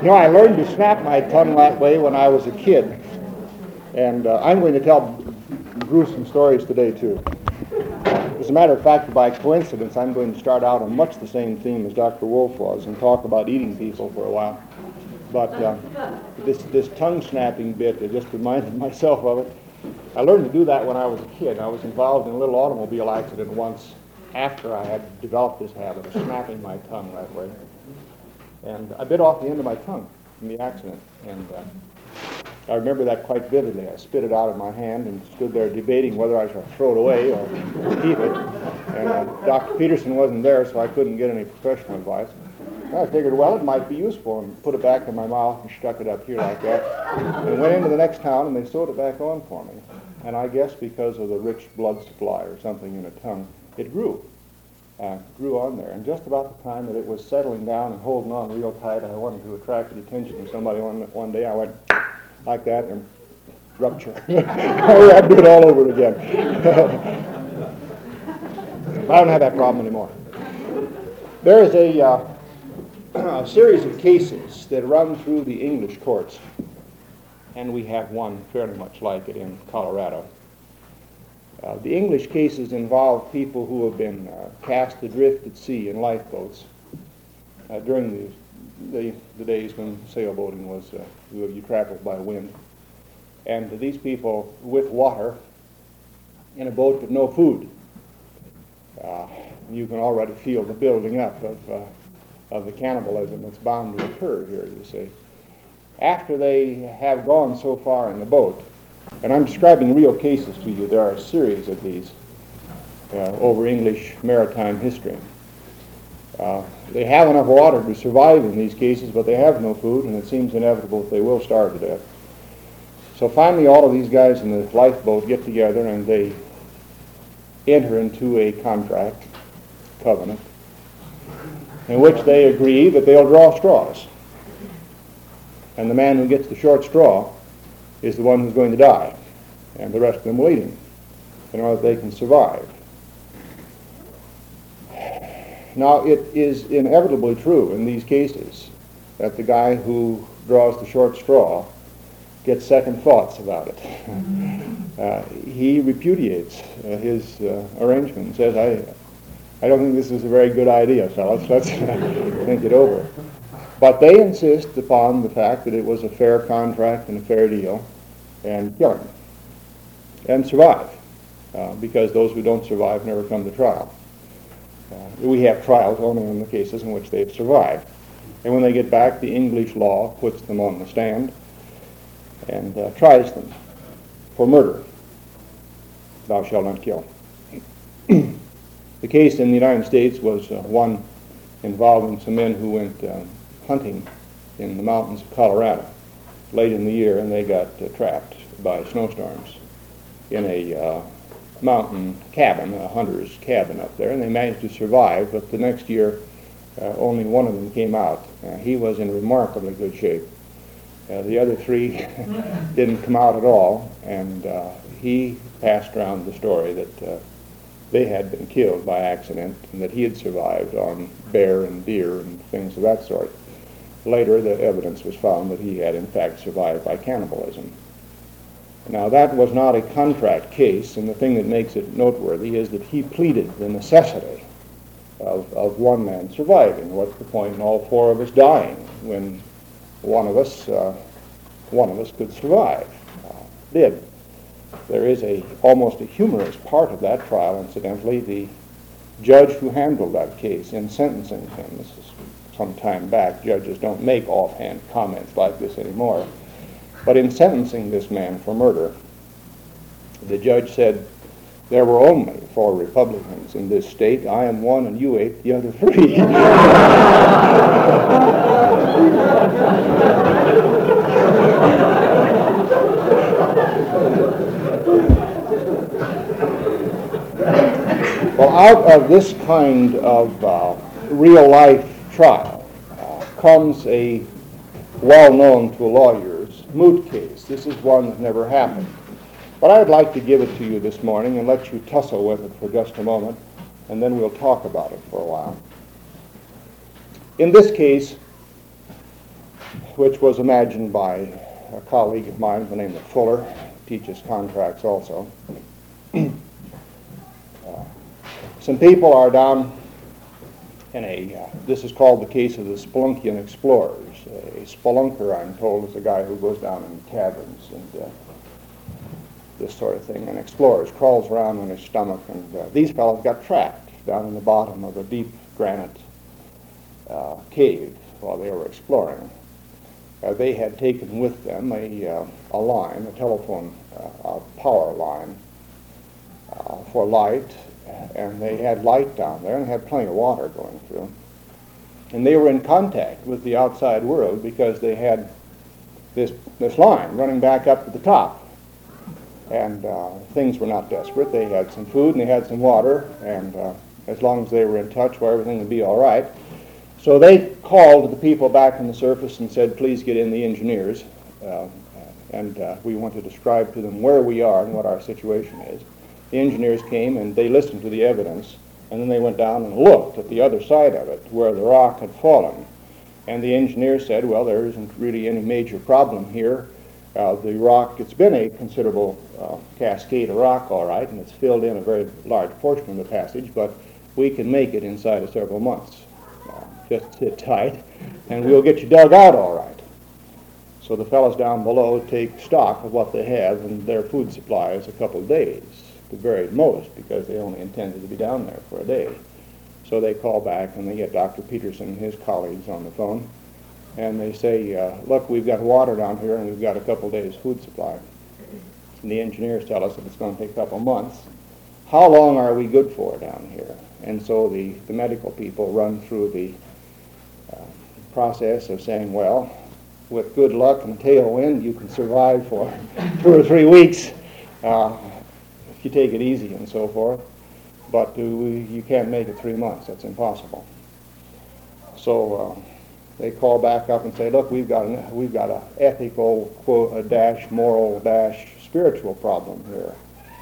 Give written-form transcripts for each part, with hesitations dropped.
I learned to snap my tongue that way when I was a kid. And I'm going to tell gruesome stories today, too. As a matter of fact, by coincidence, I'm going to start out on much the same theme as Dr. Wolf was and talk about eating people for a while. But this tongue snapping bit, I just reminded myself of it. I learned to do that when I was a kid. I was involved in a little automobile accident once after I had developed this habit of snapping my tongue that way. And I bit off the end of my tongue in the accident. And I remember that quite vividly. I spit it out of my hand and stood there debating whether I should throw it away or keep it. And Dr. Peterson wasn't there, so I couldn't get any professional advice. I figured, well, it might be useful, and put it back in my mouth and stuck it up here like that. And went into the next town, and they sewed it back on for me. And I guess because of the rich blood supply or something in the tongue, it grew on there. And just about the time that it was settling down and holding on real tight, I wanted to attract the attention of somebody. One day I went like that and rupture. I'd do it all over again. I don't have that problem anymore. There is a series of cases that run through the English courts, and we have one fairly much like it in Colorado. The English cases involve people who have been cast adrift at sea in lifeboats during the days when sailboating was, you traveled by wind. And these people with water in a boat with no food. You can already feel the building up of the cannibalism that's bound to occur here, you see. After they have gone so far in the boat, and I'm describing real cases to you, there are a series of these over English maritime history. They have enough water to survive in these cases, but they have no food, and it seems inevitable that they will starve to death. So finally all of these guys in the lifeboat get together and they enter into a contract, covenant, in which they agree that they'll draw straws. And the man who gets the short straw is the one who's going to die, and the rest of them will eat him in order that they can survive. Now, it is inevitably true in these cases that the guy who draws the short straw gets second thoughts about it. He repudiates his arrangement and says, I don't think this is a very good idea, fellas. Let's think it over. But they insist upon the fact that it was a fair contract and a fair deal, and kill him and survive, because those who don't survive never come to trial. We have trials only in the cases in which they've survived. And when they get back, the English law puts them on the stand and tries them for murder. Thou shalt not kill. The case in the United States was one involving some men who went hunting in the mountains of Colorado late in the year, and they got trapped by snowstorms in a mountain cabin, a hunter's cabin up there, and they managed to survive, but the next year only one of them came out. He was in remarkably good shape. The other three didn't come out at all, and he passed around the story that they had been killed by accident and that he had survived on bear and deer and things of that sort. Later, the evidence was found that he had in fact survived by cannibalism. Now, that was not a contract case, and the thing that makes it noteworthy is that he pleaded the necessity of one man surviving. What's the point in all four of us dying when one of us could survive? Did. There is almost a humorous part of that trial, incidentally. The judge who handled that case in sentencing him, this is some time back, judges don't make offhand comments like this anymore, but in sentencing this man for murder, the judge said, there were only 4 Republicans in this state. I am one and you ate the other 3. Well, out of this kind of real-life trial comes a well-known to lawyers moot case. This is one that never happened. But I would like to give it to you this morning and let you tussle with it for just a moment, and then we'll talk about it for a while. In this case, which was imagined by a colleague of mine by the name of Fuller, teaches contracts also. Some people are down in this is called the case of the Spelunkian explorers. A spelunker, I'm told, is a guy who goes down in caverns and this sort of thing, and explores, crawls around on his stomach, and these fellows got trapped down in the bottom of a deep granite cave while they were exploring. They had taken with them a line, a telephone power line for light, and they had light down there and had plenty of water going through. And they were in contact with the outside world because they had this line running back up to the top. And things were not desperate. They had some food and they had some water, and as long as they were in touch, well, everything would be all right. So they called the people back on the surface and said, please get in the engineers, and we want to describe to them where we are and what our situation is. The engineers came and they listened to the evidence, and then they went down and looked at the other side of it where the rock had fallen. And the engineers said, well, there isn't really any major problem here. The rock, it's been a considerable cascade of rock, all right, and it's filled in a very large portion of the passage, but we can make it inside of several months. Just sit tight, and we'll get you dug out all right. So the fellows down below take stock of what they have, and their food supply is a couple of days, the very most, because they only intended to be down there for a day. So they call back, and they get Dr. Peterson and his colleagues on the phone, and they say, look, we've got water down here, and we've got a couple of days food supply. And the engineers tell us that it's going to take a couple of months. How long are we good for down here? And so the medical people run through the process of saying, well, with good luck and tailwind, you can survive for 2 or 3 weeks if you take it easy and so forth. But you can't make it 3 months. That's impossible. So they call back up and say, look, we've got a ethical quote, dash moral dash spiritual problem here.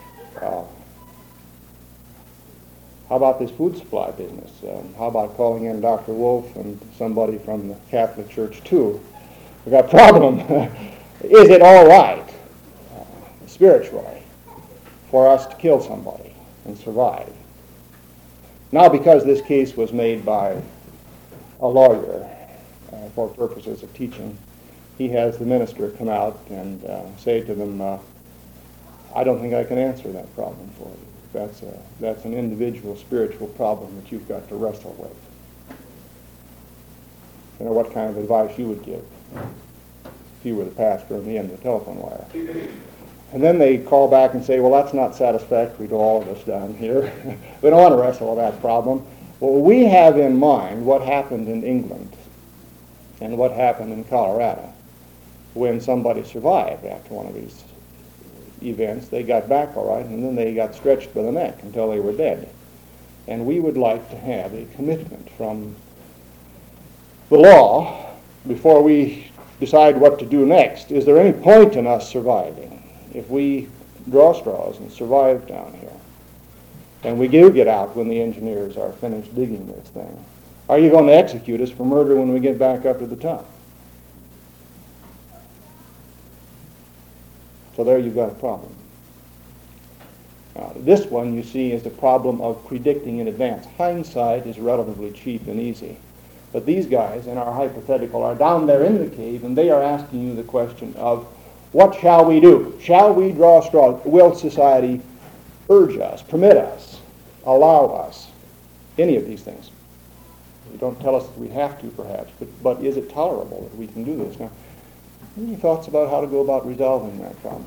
How about this food supply business? How about calling in Dr. Wolf and somebody from the Catholic Church too? We've got a problem. Is it all right, spiritually, for us to kill somebody and survive? Now, because this case was made by a lawyer for purposes of teaching, he has the minister come out and say to them, I don't think I can answer that problem for you. That's an individual spiritual problem that you've got to wrestle with. You know what kind of advice you would give if you were the pastor on the end of the telephone wire. And then they call back and say, well, that's not satisfactory to all of us down here. We don't want to wrestle with that problem. Well, we have in mind what happened in England and what happened in Colorado when somebody survived after one of these events. They got back all right, and then they got stretched by the neck until they were dead. And we would like to have a commitment from the law before we decide what to do next. Is there any point in us surviving if we draw straws and survive down here? And we do get out when the engineers are finished digging this thing. Are you going to execute us for murder when we get back up to the top? So there you've got a problem. This one, you see, is the problem of predicting in advance. Hindsight is relatively cheap and easy. But these guys, in our hypothetical, are down there in the cave, and they are asking you the question of, what shall we do? Shall we draw straws? Will society urge us, permit us, allow us, any of these things? You don't tell us that we have to, perhaps, but is it tolerable that we can do this? Now, any thoughts about how to go about resolving that problem?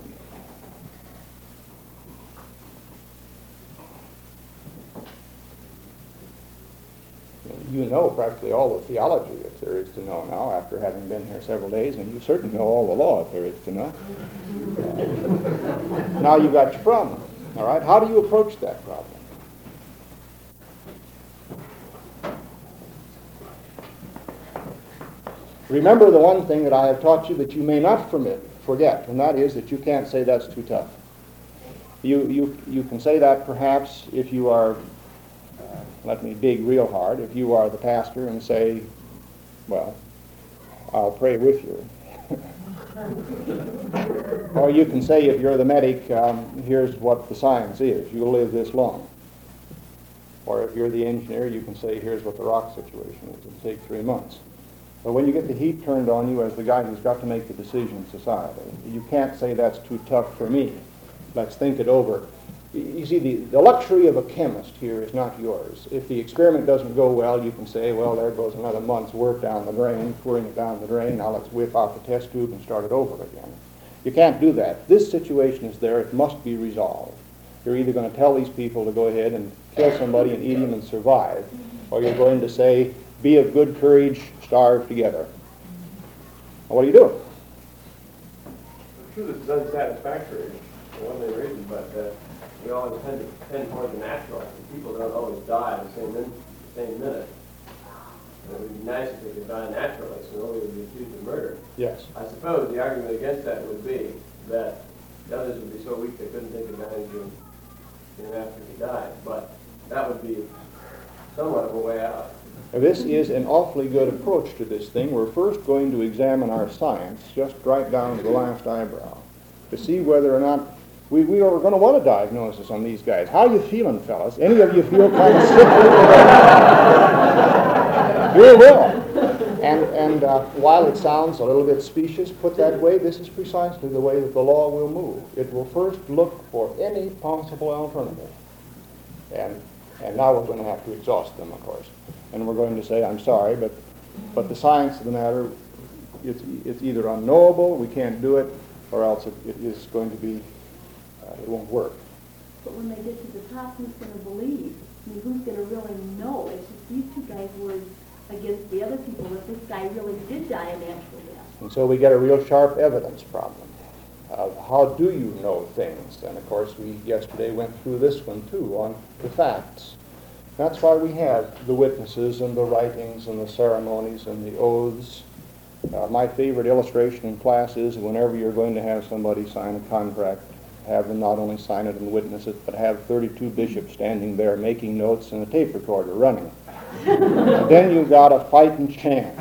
You know practically all the theology if there is to know now after having been here several days, and you certainly know all the law if there is to know. Now you've got your problem. All right? How do you approach that problem? Remember the one thing that I have taught you that you may not forget, and that is that you can't say that's too tough. You can say that perhaps if you are, let me dig real hard, if you are the pastor and say, well, I'll pray with you. Or you can say, if you're the medic, here's what the science is. You'll live this long. Or if you're the engineer, you can say, here's what the rock situation is. It'll take 3 months. But when you get the heat turned on you as the guy who's got to make the decision in society, you can't say that's too tough for me. Let's think it over. You see, the luxury of a chemist here is not yours. If the experiment doesn't go well, you can say, well, there goes another month's work down the drain, pouring it down the drain. Now let's whip out the test tube and start it over again. You can't do that. This situation is there. It must be resolved. You're either going to tell these people to go ahead and kill somebody and eat him and survive, or you're going to say, be of good courage, starve together. Now, what are you doing? I'm sure this is unsatisfactory, the one they reason, but we always tend toward the natural. And people don't always die the same minute. It would be nice if they could die naturally, so nobody would be accused of murder. Yes. I suppose the argument against that would be that the others would be so weak they couldn't take advantage of him after he died. But that would be somewhat of a way out. Now, this is an awfully good approach to this thing. We're first going to examine our science, just right down to the last eyebrow, to see whether or not we are going to want a diagnosis on these guys. How are you feeling, fellas? Any of you feel kind of sick? You will. And while it sounds a little bit specious put that way, this is precisely the way that the law will move. It will first look for any possible alternative. And now we're going to have to exhaust them, of course. And we're going to say, I'm sorry, but the science of the matter, it's either unknowable, we can't do it, or else it is going to be, it won't work. But when they get to the top, who's going to believe? I mean, who's going to really know? It's just these two guys were against the other people that this guy really did die a natural death. And so we get a real sharp evidence problem. How do you know things? And of course, we yesterday went through this one too, on the facts. That's why we have the witnesses and the writings and the ceremonies and the oaths. My favorite illustration in class is whenever you're going to have somebody sign a contract, have them not only sign it and witness it, but have 32 bishops standing there making notes and a tape recorder running. Then you've got a fighting chance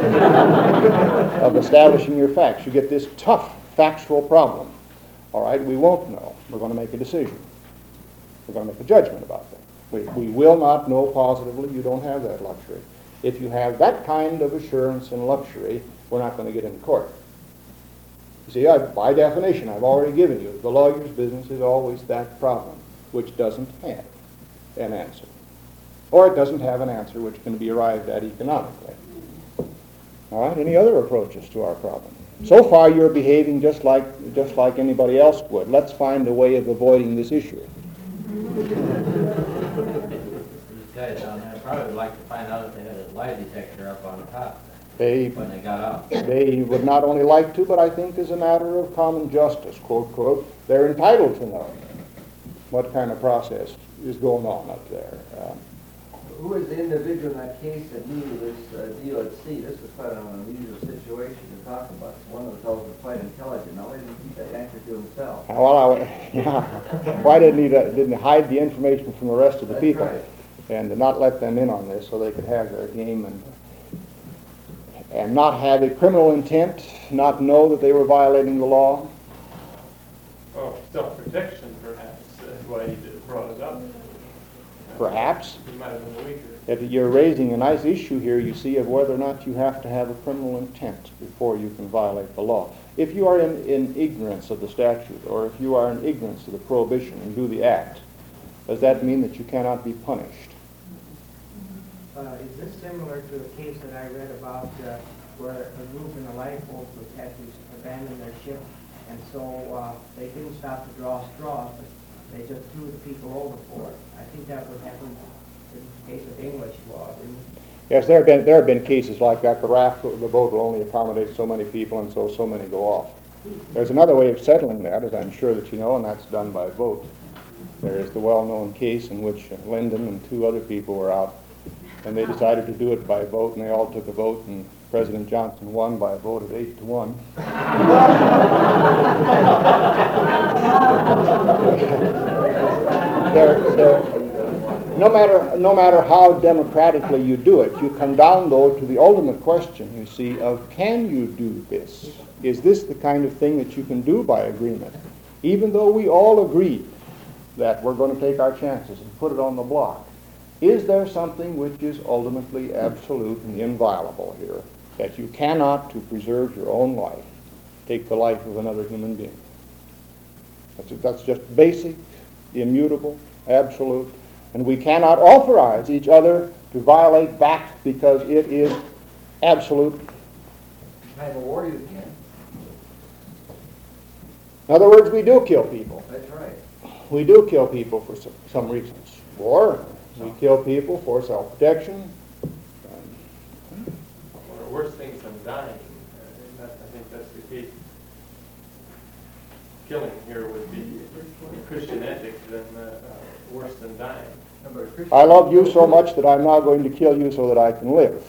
of establishing your facts. You get this tough factual problem. All right, we won't know. We're going to make a decision. We're going to make a judgment about that. We will not know positively. You don't have that luxury. If you have that kind of assurance and luxury, we're not going to get into court. You see, by definition, I've already given you, the lawyer's business is always that problem, which doesn't have an answer. Or it doesn't have an answer which can be arrived at economically. All right, any other approaches to our problem? So far, you're behaving just like anybody else would. Let's find a way of avoiding this issue. These guys down there probably would like to find out if they had a lie detector up on top when they got out. They would not only like to, but I think as a matter of common justice, quote, quote, they're entitled to know what kind of process is going on up there. Who was the individual in that case that needed this deal at sea? This was quite an unusual situation to talk about. One of the fellows was quite intelligent. Now, why didn't he keep that answer to himself? Why didn't he hide the information from the rest of the people? Right. And not let them in on this so they could have their game and not have a criminal intent, not know that they were violating the law? Oh, self-protection, perhaps, is why he brought it up. Perhaps. He might have been weaker. If you're raising a nice issue here, you see, of whether or not you have to have a criminal intent before you can violate the law. If you are in ignorance of the statute, or if you are in ignorance of the prohibition and do the act, does that mean that you cannot be punished? Is this similar to a case that I read about where a group in a lifeboat had to abandon their ship, and so they didn't stop to draw straws, but they just threw the people overboard? I think that would happen in the case of English law, didn't it? Yes, there have been cases like that. The boat will only accommodate so many people, and so many go off. There's another way of settling that, as I'm sure that you know, and that's done by vote. There is the well-known case in which Lyndon and 2 other people were out, and they decided to do it by vote, and they all took a vote, and President Johnson won by a vote of 8-1. no matter how democratically you do it, you come down, though, to the ultimate question, you see, of can you do this? Is this the kind of thing that you can do by agreement? Even though we all agree that we're going to take our chances and put it on the block, is there something which is ultimately absolute and inviolable here, that you cannot, to preserve your own life, take the life of another human being? That's just basic, immutable, absolute, and we cannot authorize each other to violate that because it is absolute. Time of war you can. In other words, we do kill people. That's right. We do kill people for some reasons. War, we kill people for self-protection. One of the worst things than dying, I think that's the case. Killing here would be Christian ethics than worse than dying. I love you so much that I'm now going to kill you so that I can live.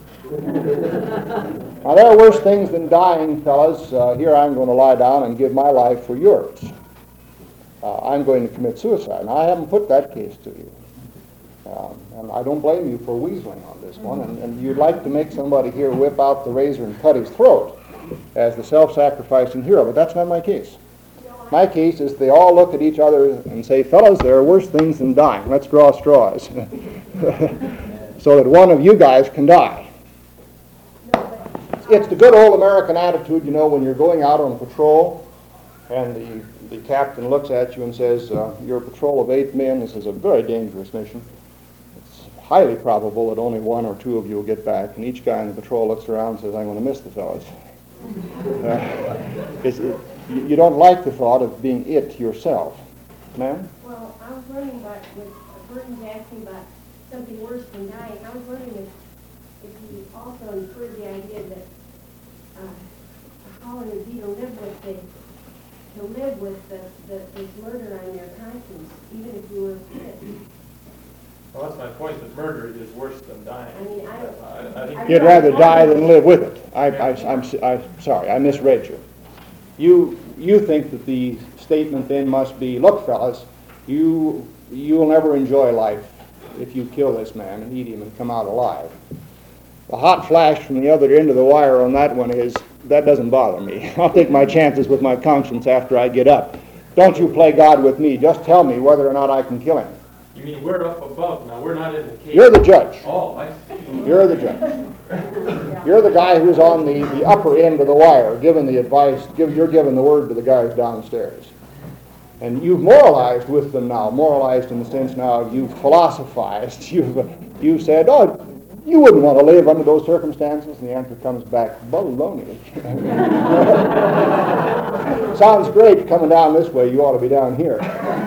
Now, there are worse things than dying, fellas. Here I'm going to lie down and give my life for yours. I'm going to commit suicide. Now, I haven't put that case to you. And I don't blame you for weaseling on this one. And you'd like to make somebody here whip out the razor and cut his throat as the self-sacrificing hero, but that's not my case. My case is they all look at each other and say, fellas, there are worse things than dying. Let's draw straws so that one of you guys can die. It's the good old American attitude, you know, when you're going out on patrol and the captain looks at you and says, you're a patrol of 8 men. This is a very dangerous mission. It's highly probable that only 1 or 2 of you will get back. And each guy in the patrol looks around and says, I'm going to miss the fellas. You don't like the thought of being it yourself. Ma'am? Well, I was wondering about, with a person's asking about something worse than dying, I was wondering if you also inferred the idea that how it would be to live with this murder on your conscience, even if you were a kid. Well, that's my point, that murder is worse than dying. I mean, I think You'd rather die than live with it. I'm sorry, I misread you. You think that the statement then must be, look, fellas, you'll never enjoy life if you kill this man and eat him and come out alive. The hot flash from the other end of the wire on that one is, that doesn't bother me. I'll take my chances with my conscience after I get up. Don't you play God with me. Just tell me whether or not I can kill him. You mean we're up above now, we're not in the cave. You're the judge. Oh, I see. You're the judge. You're the guy who's on the upper end of the wire, giving the advice, you're giving the word to the guys downstairs. And you've moralized with them now, moralized in the sense now you've philosophized. You've said, oh, you wouldn't want to live under those circumstances, and the answer comes back, baloney. Sounds great coming down this way, you ought to be down here.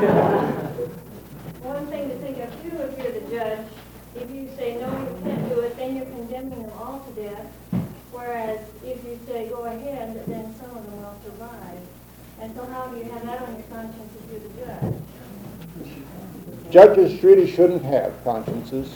One thing to think of too, if you're the judge, if you say no, you can't do it, then you're condemning them all to death. Whereas if you say go ahead, then some of them will survive. And so how do you have that on your conscience if you're the judge? Judges really shouldn't have consciences.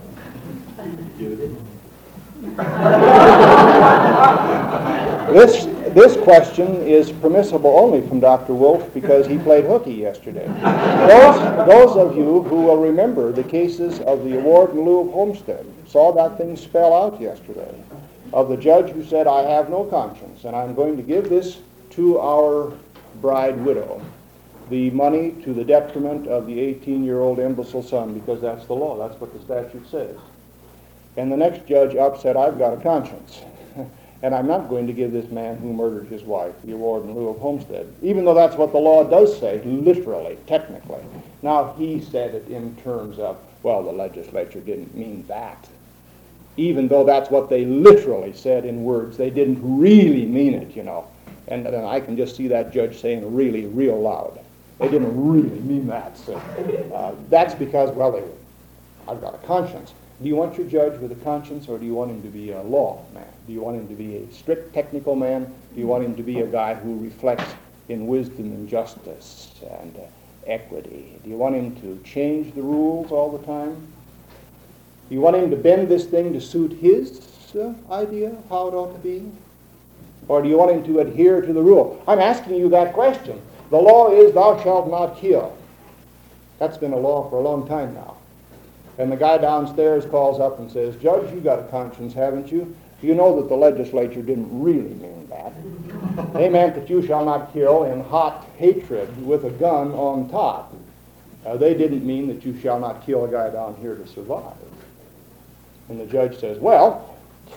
This question is permissible only from Dr. Wolf because he played hooky yesterday. Those of you who will remember the cases of the award in lieu of Homestead saw that thing spell out yesterday of the judge who said, I have no conscience, and I'm going to give this to our bride widow, the money to the detriment of the 18-year-old imbecile son, because that's the law. That's what the statute says. And the next judge up said, I've got a conscience, and I'm not going to give this man who murdered his wife the award in lieu of Homestead, even though that's what the law does say, literally, technically. Now, he said it in terms of, well, the legislature didn't mean that. Even though that's what they literally said in words, they didn't really mean it, you know. And then I can just see that judge saying really real loud. They didn't really mean that. So, that's because, well, I've got a conscience. Do you want your judge with a conscience, or do you want him to be a law man? Do you want him to be a strict technical man? Do you want him to be a guy who reflects in wisdom and justice and equity? Do you want him to change the rules all the time? Do you want him to bend this thing to suit his idea of how it ought to be? Or do you want him to adhere to the rule? I'm asking you that question. The law is thou shalt not kill. That's been a law for a long time now. And the guy downstairs calls up and says, Judge, you got a conscience, haven't you? You know that the legislature didn't really mean that. They meant that you shall not kill in hot hatred with a gun on top. They didn't mean that you shall not kill a guy down here to survive. And the judge says, well,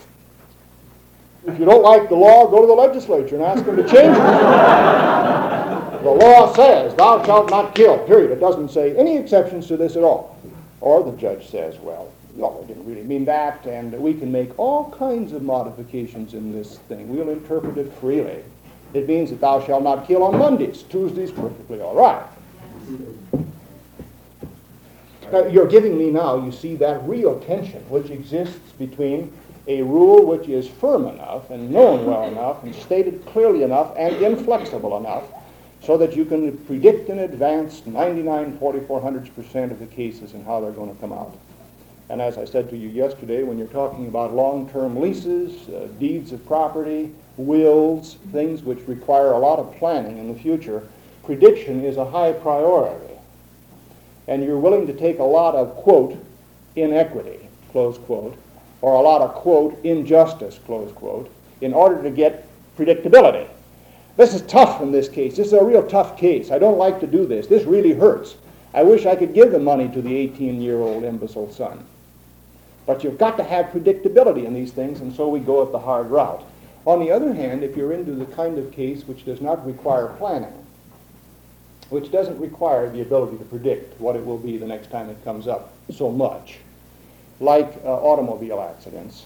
if you don't like the law, go to the legislature and ask them to change it. The law says, thou shalt not kill, period. It doesn't say any exceptions to this at all. Or the judge says, well, no, I didn't really mean that, and we can make all kinds of modifications in this thing. We'll interpret it freely. It means that thou shalt not kill on Mondays. Tuesdays, perfectly all right. You're giving me now, you see, that real tension which exists between a rule which is firm enough and known well enough and stated clearly enough and inflexible enough so that you can predict in advance 99.44% of the cases and how they're going to come out. And as I said to you yesterday, when you're talking about long-term leases, deeds of property, wills, things which require a lot of planning in the future, prediction is a high priority. And you're willing to take a lot of, quote, inequity, close quote, or a lot of, quote, injustice, close quote, in order to get predictability. This is tough in this case. This is a real tough case. I don't like to do this. This really hurts. I wish I could give the money to the 18-year-old imbecile son. But you've got to have predictability in these things, and so we go at the hard route. On the other hand, if you're into the kind of case which does not require planning, which doesn't require the ability to predict what it will be the next time it comes up so much, like automobile accidents.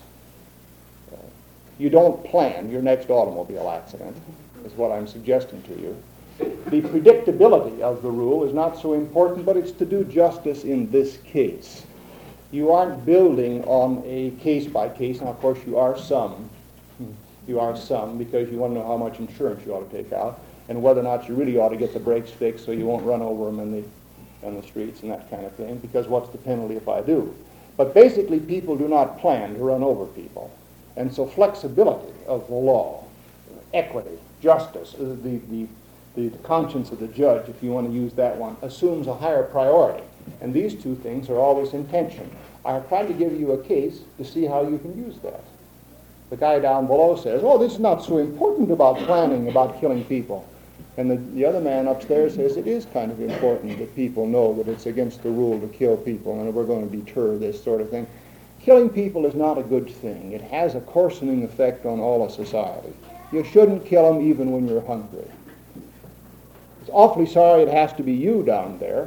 You don't plan your next automobile accident, is what I'm suggesting to you. The predictability of the rule is not so important, but it's to do justice in this case. You aren't building on a case-by-case, and of course you are some. You are some because you want to know how much insurance you ought to take out, and whether or not you really ought to get the brakes fixed so you won't run over them in the streets and that kind of thing, because what's the penalty if I do? But basically people do not plan to run over people. And so flexibility of the law, equity, justice, the conscience of the judge, if you want to use that one, assumes a higher priority. And these two things are always in tension. I have tried to give you a case to see how you can use that. The guy down below says, oh, this is not so important about planning, about killing people. And the other man upstairs says it is kind of important that people know that it's against the rule to kill people and we're going to deter this sort of thing. Killing people is not a good thing. It has a coarsening effect on all of society. You shouldn't kill them even when you're hungry. It's awfully sorry it has to be you down there.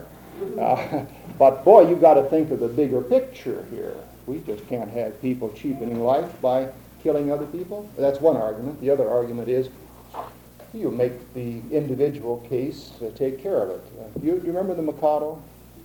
But boy, you've got to think of the bigger picture here. We just can't have people cheapening life by killing other people. That's one argument. The other argument is you make the individual case take care of it. You remember the Mikado?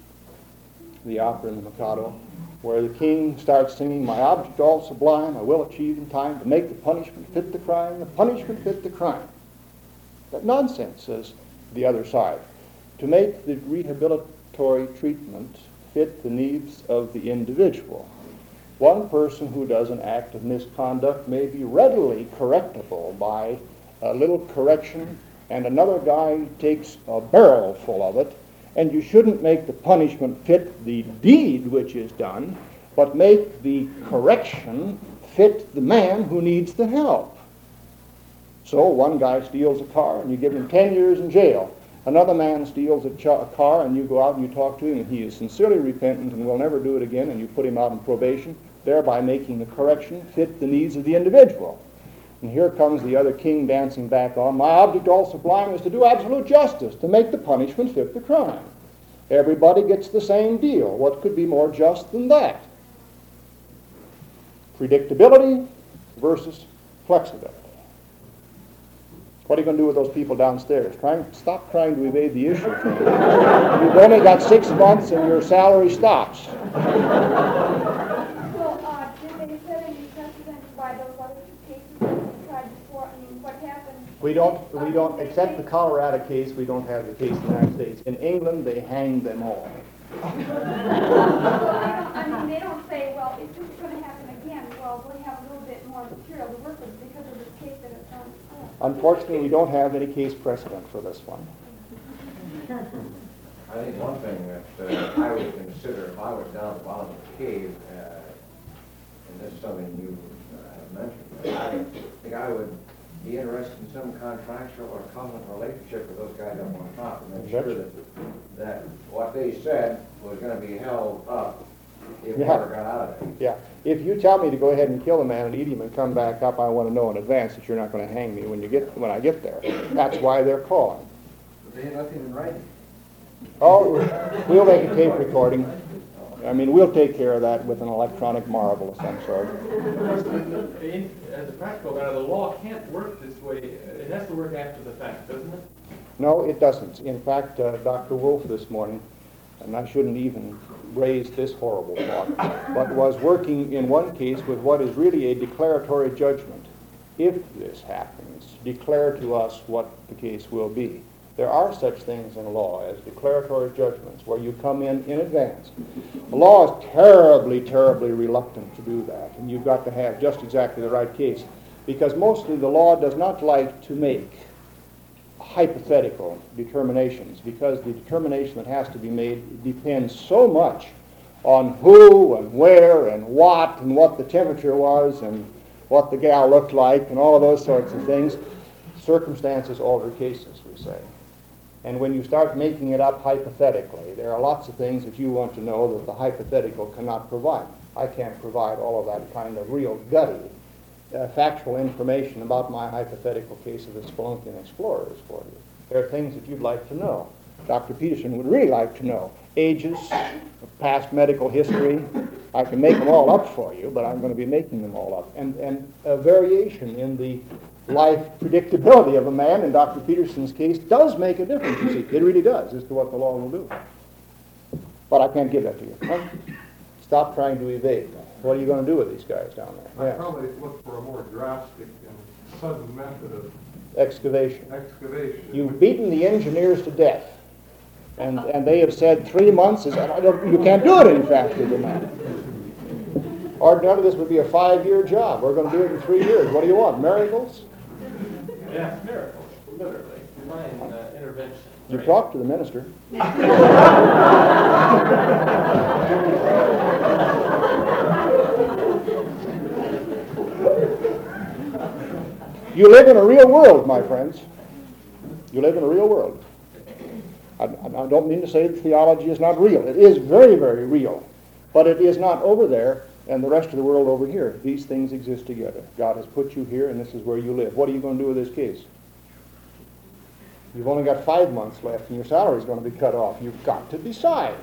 The opera in the Mikado, where the king starts singing, my object all sublime, I will achieve in time to make the punishment fit the crime, the punishment fit the crime. That nonsense, says the other side. To make the rehabilitory treatment fit the needs of the individual. One person who does an act of misconduct may be readily correctable by a little correction, and another guy takes a barrel full of it, and you shouldn't make the punishment fit the deed which is done, but make the correction fit the man who needs the help. So one guy steals a car, and you give him 10 years in jail. Another man steals a car, and you go out and you talk to him, and he is sincerely repentant and will never do it again, and you put him out on probation, thereby making the correction fit the needs of the individual. And here comes the other king dancing back on, my object all sublime is to do absolute justice, to make the punishment fit the crime. Everybody gets the same deal. What could be more just than that? Predictability versus flexibility. What are you going to do with those people downstairs? Stop trying to evade the issue. You've only got 6 months and your salary stops. We don't, except the Colorado case, we don't have the case in the United States. In England, they hanged them all. They don't say, well, if this is going to happen again, well, we'll have a little bit more material to work with because of this case that it's done before. Unfortunately, we don't have any case precedent for this one. I think one thing that I would consider if I was down at the bottom of the cave, and this is something you have mentioned, I think I would be interested in some contractual or covenant relationship with those guys up on top and make sure that what they said was going to be held up if we ever got out of it. Yeah. If you tell me to go ahead and kill a man and eat him and come back up, I want to know in advance that you're not going to hang me when I get there. That's why they're calling. But they had nothing in writing. Oh, we'll make a tape recording. I mean, we'll take care of that with an electronic marvel of some sort. As a practical matter, the law can't work this way. It has to work after the fact, doesn't it? No, it doesn't. In fact, Dr. Wolf this morning, and I shouldn't even raise this horrible thought, but was working in one case with what is really a declaratory judgment. If this happens, declare to us what the case will be. There are such things in law as declaratory judgments where you come in advance. The law is terribly, terribly reluctant to do that, and you've got to have just exactly the right case, because mostly the law does not like to make hypothetical determinations, because the determination that has to be made depends so much on who and where and what the temperature was and what the gal looked like and all of those sorts of things. Circumstances alter cases, we say. And when you start making it up hypothetically, there are lots of things that you want to know that the hypothetical cannot provide. I can't provide all of that kind of real gutty, factual information about my hypothetical case of the Spelunkian explorers for you. There are things that you'd like to know. Dr. Peterson would really like to know. Ages, past medical history. I can make them all up for you, but I'm going to be making them all up. And a variation in the life predictability of a man, in Dr. Peterson's case, does make a difference, you see. It really does, as to what the law will do. But I can't give that to you. Huh? Stop trying to evade. What are you going to do with these guys down there? I'd probably look for a more drastic and sudden method of excavation. You've beaten the engineers to death. And they have said 3 months is, you can't do it any faster than that. Ordinarily, this would be a 5-year job. We're going to do it in 3 years. What do you want, miracles? Yeah, miracles, literally. Divine intervention. You talk to the minister. You live in a real world, my friends. You live in a real world. I don't mean to say that theology is not real. It is very, very real. But it is not over there and the rest of the world over here. These things exist together. God has put you here, and this is where you live. What are you going to do with this case? You've only got 5 months left, and your salary is going to be cut off. You've got to decide.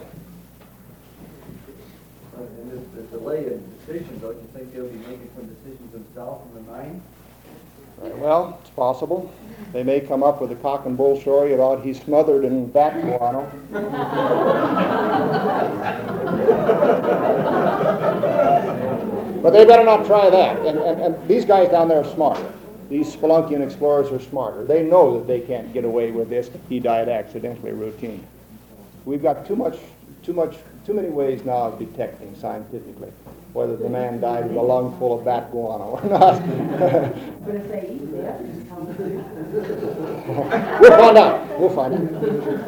And the delay in decisions, don't you think they'll be making some decisions themselves in the mind? Well, it's possible. They may come up with a cock and bull story about he's smothered in bat guano. But they better not try that. And these guys down there are smarter. These Spelunkian explorers are smarter. They know that they can't get away with this. He died accidentally routine. We've got too many ways now of detecting scientifically whether the man died with a lung full of bat guano or not. I'm going to say eat that. We'll find out. We'll find out.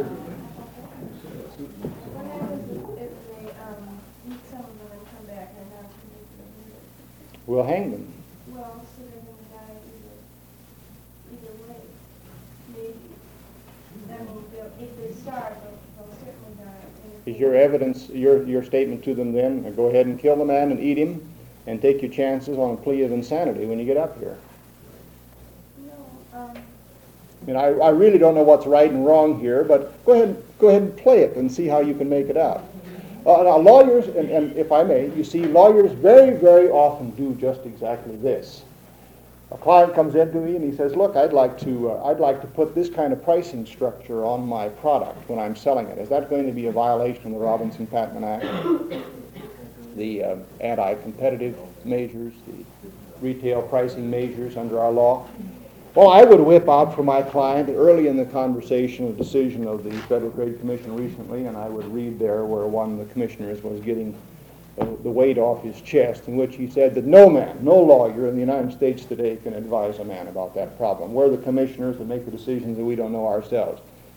What happens if they eat some of them and come back and not commit the murder? We'll hang them. Well, so they're going to die either way. Maybe. I mean, if they starve, they'll certainly die. Is your evidence, your statement to them then, go ahead and kill the man and eat him and take your chances on a plea of insanity when you get up here? No. I mean, I really don't know what's right and wrong here, but go ahead and play it and see how you can make it out. Now, lawyers, and if I may, you see, lawyers very, very often do just exactly this. A client comes in to me and he says, "Look, I'd like to put this kind of pricing structure on my product when I'm selling it. Is that going to be a violation of the Robinson-Patman Act, the anti-competitive measures, the retail pricing measures under our law?" Well, I would whip out for my client early in the conversation a decision of the Federal Trade Commission recently, and I would read there where one of the commissioners was getting the weight off his chest, in which he said that no man, no lawyer in the United States today can advise a man about that problem. We're the commissioners that make the decisions that we don't know ourselves.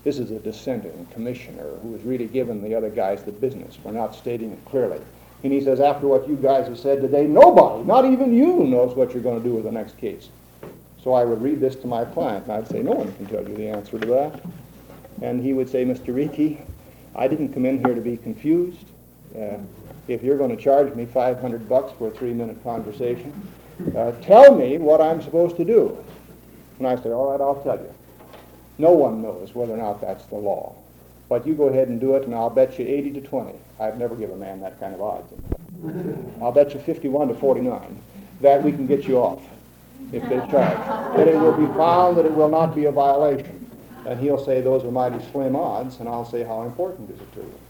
This is a dissenting commissioner who is really giving the other guys the business for not stating it clearly. And he says, after what you guys have said today, nobody, not even you, knows what you're going to do with the next case. So I would read this to my client, and I'd say, no one can tell you the answer to that. And he would say, Mr. Reiki, I didn't come in here to be confused. If you're going to charge me $500 for a 3-minute conversation, tell me what I'm supposed to do. And I say, all right, I'll tell you. No one knows whether or not that's the law. But you go ahead and do it, and I'll bet you 80 to 20. I'd never give a man that kind of odds. I'll bet you 51 to 49 that we can get you off if they charge. That it will be found that it will not be a violation. And he'll say those are mighty slim odds, and I'll say, how important is it to you?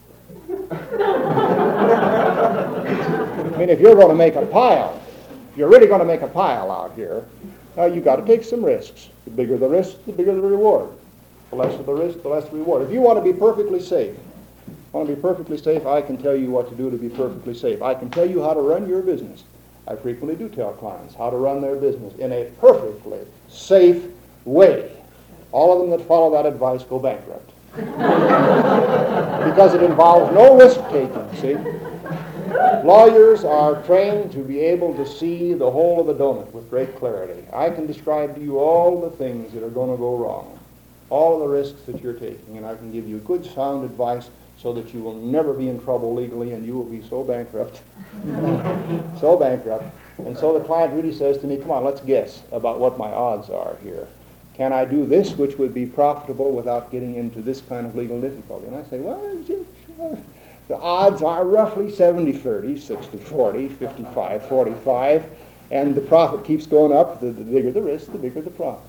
I mean, if you're going to make a pile, if you're really going to make a pile out here, you've got to take some risks. The bigger the risk, the bigger the reward. The less of the risk, the less the reward. If you want to be perfectly safe, I can tell you what to do to be perfectly safe. I can tell you how to run your business. I frequently do tell clients how to run their business in a perfectly safe way. All of them that follow that advice go bankrupt. Because it involves no risk-taking, see? Lawyers are trained to be able to see the whole of the donut with great clarity. I can describe to you all the things that are going to go wrong, all of the risks that you're taking, and I can give you good, sound advice so that you will never be in trouble legally and you will be so bankrupt. So bankrupt. And so the client really says to me, come on, let's guess about what my odds are here. Can I do this which would be profitable without getting into this kind of legal difficulty? And I say, well, the odds are roughly 70-30, 60-40, 55-45, and the profit keeps going up. The bigger the risk, the bigger the profit.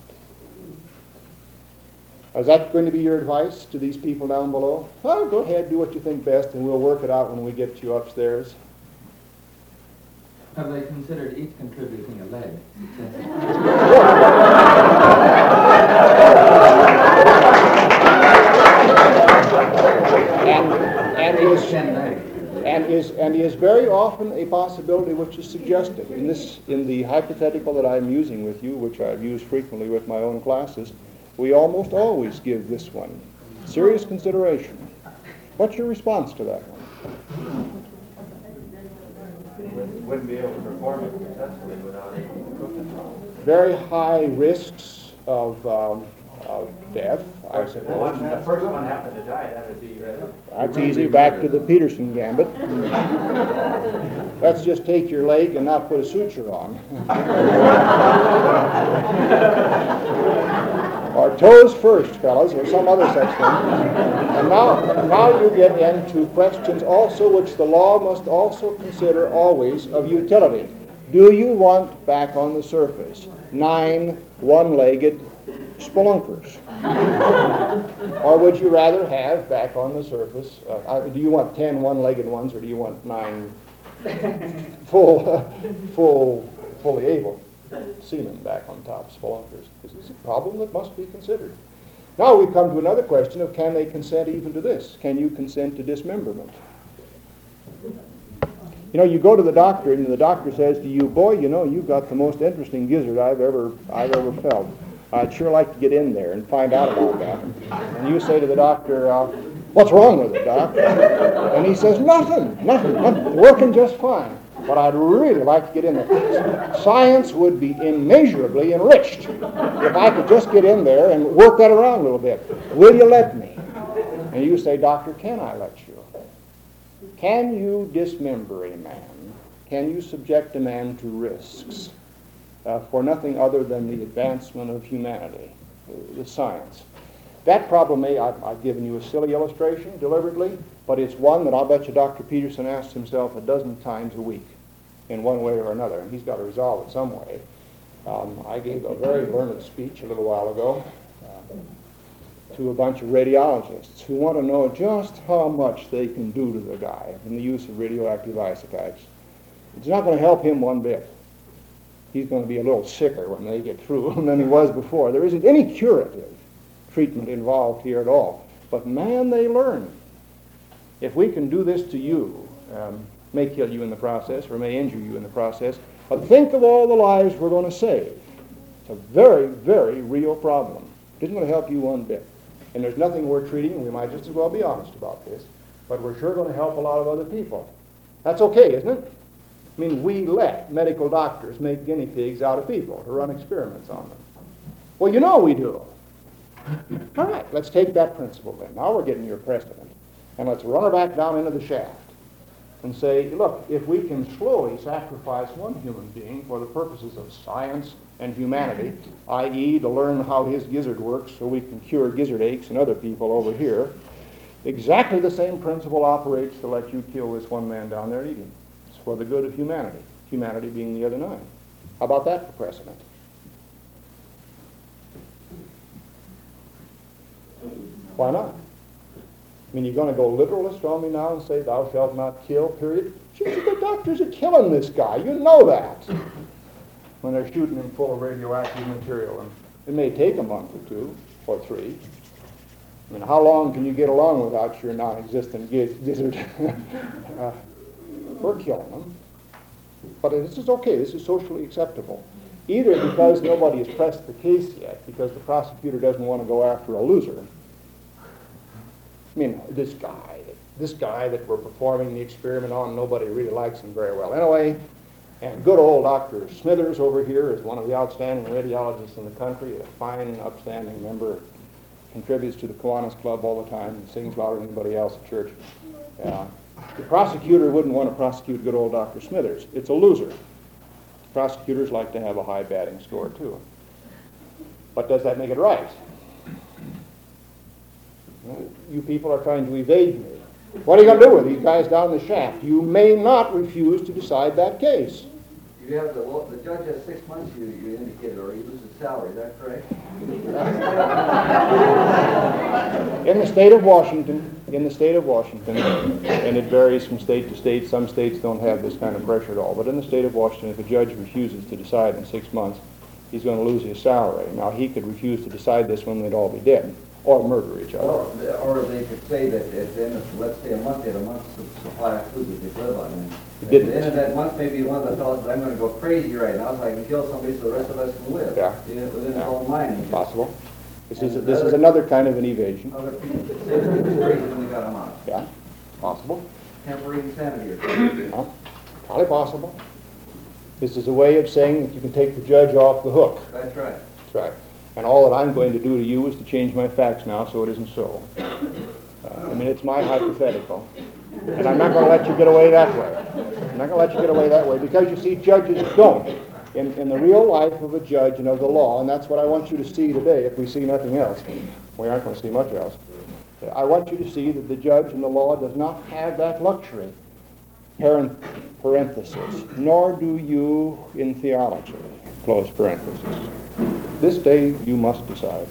Is that going to be your advice to these people down below? Well, go ahead, do what you think best, and we'll work it out when we get you upstairs. Have they considered each contributing a leg? And is very often a possibility which is suggested. In the hypothetical that I'm using with you, which I've used frequently with my own classes, we almost always give this one serious consideration. What's your response to that one? Wouldn't be able to perform it successfully without a equipment. Very high risks of death, I suppose. The first one happened to die, that would be right. That's easy. Back to the Peterson gambit. Let's just take your leg and not put a suture on. Or toes first, fellas, or some other such thing. And now you get into questions also which the law must also consider always of utility. Do you want back on the surface 9 one-legged spelunkers? Or would you rather have back on the surface, do you want 10 one-legged ones, or do you want 9 fully able seamen back on top, spelunkers? This is a problem that must be considered. Now we come to another question of, can they consent even to this? Can you consent to dismemberment? You know, you go to the doctor, and the doctor says to you, boy, you know, you've got the most interesting gizzard I've ever felt. I'd sure like to get in there and find out about that. And you say to the doctor, what's wrong with it, doc? And he says, nothing, working just fine. But I'd really like to get in there. Science would be immeasurably enriched if I could just get in there and work that around a little bit. Will you let me? And you say, doctor, can I let you? Can you dismember a man? Can you subject a man to risks for nothing other than the advancement of humanity, the science? That problem I've given you a silly illustration deliberately, but it's one that I'll bet you Dr. Peterson asks himself a dozen times a week in one way or another, and he's got to resolve it some way. I gave a very learned speech a little while ago to a bunch of radiologists who want to know just how much they can do to the guy in the use of radioactive isotopes. It's not going to help him one bit. He's going to be a little sicker when they get through than he was before. There isn't any curative treatment involved here at all. But man, they learn. If we can do this to you, may kill you in the process or may injure you in the process, but think of all the lives we're going to save. It's a very, very real problem. It isn't going to help you one bit. and there's nothing we're treating, we might just as well be honest about this, but we're sure going to help a lot of other people. That's okay, isn't it? I mean, we let medical doctors make guinea pigs out of people to run experiments on them. Well, you know we do. All right, let's take that principle then. Now we're getting your precedent. And let's run her back down into the shaft and say, look, if we can slowly sacrifice one human being for the purposes of science and humanity, i.e. to learn how his gizzard works so we can cure gizzard aches in other people over here, exactly the same principle operates to let you kill this one man down there and eat him. It's for the good of humanity, humanity being the other 9. How about that for precedent? Why not? I mean, you're going to go literalist on me now and say, thou shalt not kill, period? Jeez, the doctors are killing this guy. You know that. When they're shooting him full of radioactive material. And it may take a month or 2 or 3. I mean, how long can you get along without your non-existent gizzard? We're killing them. But this is okay. This is socially acceptable. Either because nobody has pressed the case yet, because the prosecutor doesn't want to go after a loser. I mean, this guy that we're performing the experiment on, nobody really likes him very well anyway. And good old Dr. Smithers over here is one of the outstanding radiologists in the country, a fine, upstanding member, contributes to the Kiwanis Club all the time and sings louder than anybody else at church. The prosecutor wouldn't want to prosecute good old Dr. Smithers. It's a loser. Prosecutors like to have a high batting score, too. But does that make it right? You people are trying to evade me. What are you going to do with these guys down the shaft? You may not refuse to decide that case. You have the judge has 6 months, you indicated, or he loses salary. Is that correct? In the state of Washington, and it varies from state to state. Some states don't have this kind of pressure at all. But in the state of Washington, if a judge refuses to decide in 6 months, he's going to lose his salary. Now, he could refuse to decide this when they'd all be dead. Or murder each other. Or they could say that at the end of, let's say, a month, they had a month's supply of food that they live on. And at the end of that month, maybe one of the fellows said, I'm going to go crazy right now so I can kill somebody so the rest of us can live. Yeah. Within his own mind. Possible. This is another kind of an evasion. Other people could say that he was crazy when they got him out. Yeah. Possible. Temporary insanity or something. Yeah. Probably possible. This is a way of saying that you can take the judge off the hook. That's right. That's right. And all that I'm going to do to you is to change my facts now so it isn't so. I mean, it's my hypothetical. And I'm not going to let you get away that way. I'm not going to let you get away that way because, you see, judges don't. In the real life of a judge and of the law, and that's what I want you to see today if we see nothing else. We aren't going to see much else. I want you to see that the judge in the law does not have that luxury. Parenthesis. Nor do you in theology. Close parenthesis. This day you must decide.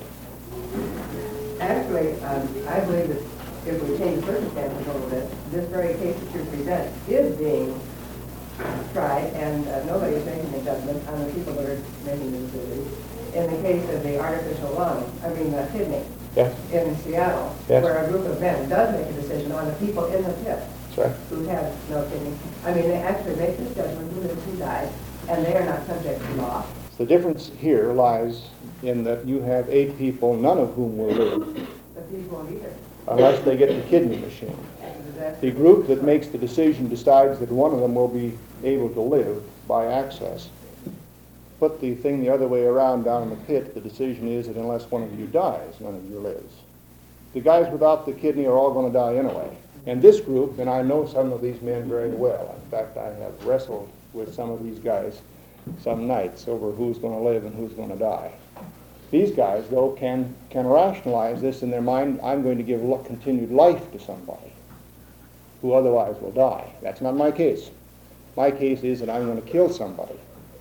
Actually, I believe that if we change the circumstances a little bit, this very case that you present is being tried, and nobody is making a judgment on the people that are making the decisions. In the case of the artificial lung, kidney, Yes. in Seattle, Yes. where a group of men does make a decision on the people in the pit That's right. who have no kidney. They actually make this judgment who lives, who dies, and they are not subject to law. The difference here lies in that you have 8 people, none of whom will live The people won't either. unless they get the kidney machine. The group that makes the decision decides that one of them will be able to live by access. Put the thing the other way around down in the pit, the decision is that unless one of you dies, none of you lives. The guys without the kidney are all going to die anyway. And this group, and I know some of these men very well. In fact, I have wrestled with some of these guys some nights over who's going to live and who's going to die. These guys, though, can rationalize this in their mind. I'm going to give continued life to somebody who otherwise will die. That's not my case. My case is that I'm going to kill somebody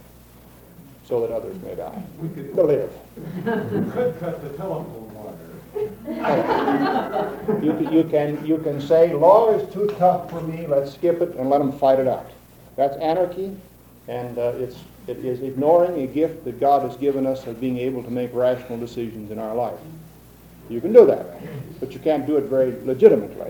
so that others may die. To live. We could cut the telephone wire. You can say, law is too tough for me, let's skip it and let them fight it out. That's anarchy, and it is ignoring a gift that God has given us of being able to make rational decisions in our life. You can do that, but you can't do it very legitimately.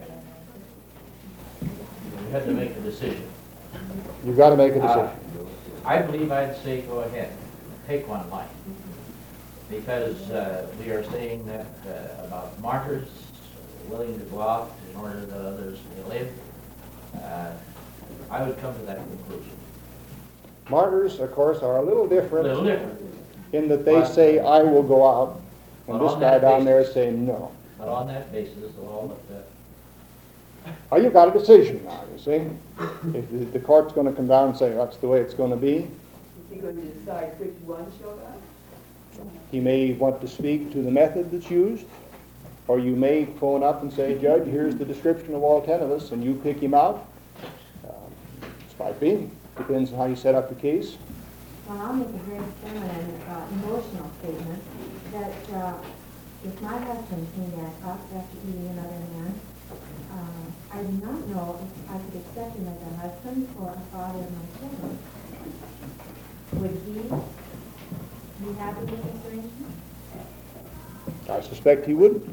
You have to make a decision. You've got to make a decision. I believe I'd say go ahead. Take one life. because we are saying that about martyrs willing to go out in order that others may live, I would come to that conclusion. Martyrs, of course, are a little different. A little different. In that they say, I will go out, and But this on guy that down there is basis- saying no. But on that basis, the law looked at. Well, you've got a decision now, you see. If the court's going to come down and say that's the way it's going to be, Is he going to decide which one shall die? he may want to speak to the method that's used, or you may phone up and say, Judge, here's the description of all 10 of us, and you pick him out. It might be. Depends on how you set up the case. Well, I'll make a very feminine, emotional statement that if my husband came back up after eating another man, I do not know if I could accept him as a husband or a father of my children. Would he be happy with this arrangement? I suspect he wouldn't.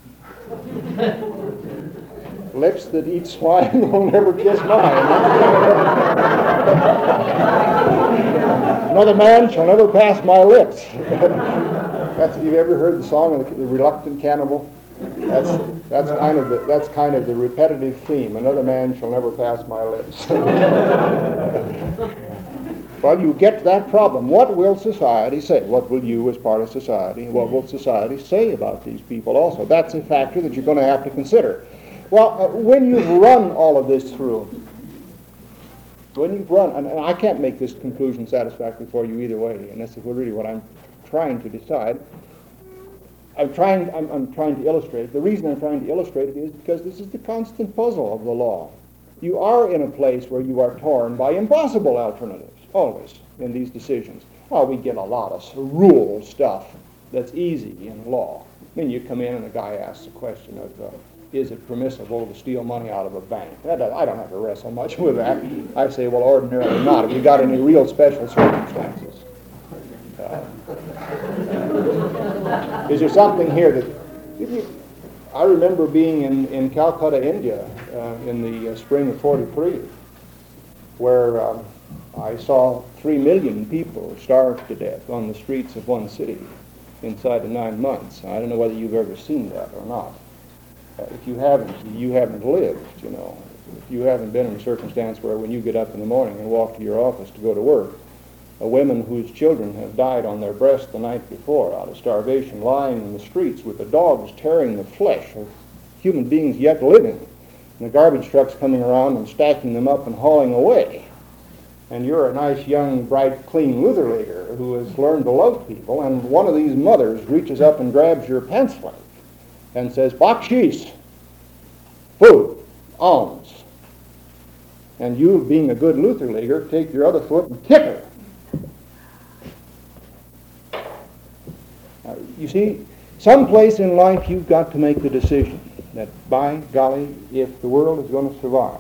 Lips that eat swine will never kiss mine. Another man shall never pass my lips. You've ever heard the song of the Reluctant Cannibal? That's kind of the repetitive theme. Another man shall never pass my lips. Well, you get to that problem. What will society say? What will you, as part of society, what will society say about these people also? That's a factor that you're going to have to consider. Well, when you've run all of this through, and I can't make this conclusion satisfactory for you either way, and this is really what I'm trying to decide. I'm trying to illustrate. The reason I'm trying to illustrate it is because this is the constant puzzle of the law. You are in a place where you are torn by impossible alternatives, always, in these decisions. Well, we get a lot of rule stuff that's easy in law. I mean, you come in and a guy asks a question of, is it permissible to steal money out of a bank? I don't have to wrestle much with that. I say, well, ordinarily not. Have you got any real special circumstances? Is there something here that... I remember being in Calcutta, India, in the spring of '43, where I saw 3 million people starved to death on the streets of one city inside of 9 months. I don't know whether you've ever seen that or not. If you haven't, you haven't lived, you know. If you haven't been in a circumstance where when you get up in the morning and walk to your office to go to work, women whose children have died on their breast the night before out of starvation, lying in the streets with the dogs tearing the flesh of human beings yet living, and the garbage trucks coming around and stacking them up and hauling away. And you're a nice, young, bright, clean Lutherlager who has learned to love people, and one of these mothers reaches up and grabs your pants leg and says, "Bakshish, food, alms." And you, being a good Lutherlager, take your other foot and kick her. You see, someplace in life you've got to make the decision that, by golly, if the world is going to survive,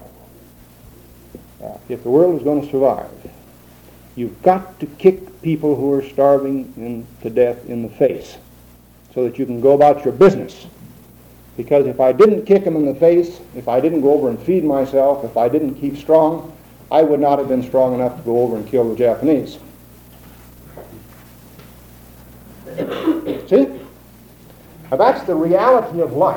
you've got to kick people who are starving to death in the face so that you can go about your business. Because if I didn't kick them in the face, if I didn't go over and feed myself, if I didn't keep strong, I would not have been strong enough to go over and kill the Japanese. See? Now that's the reality of life,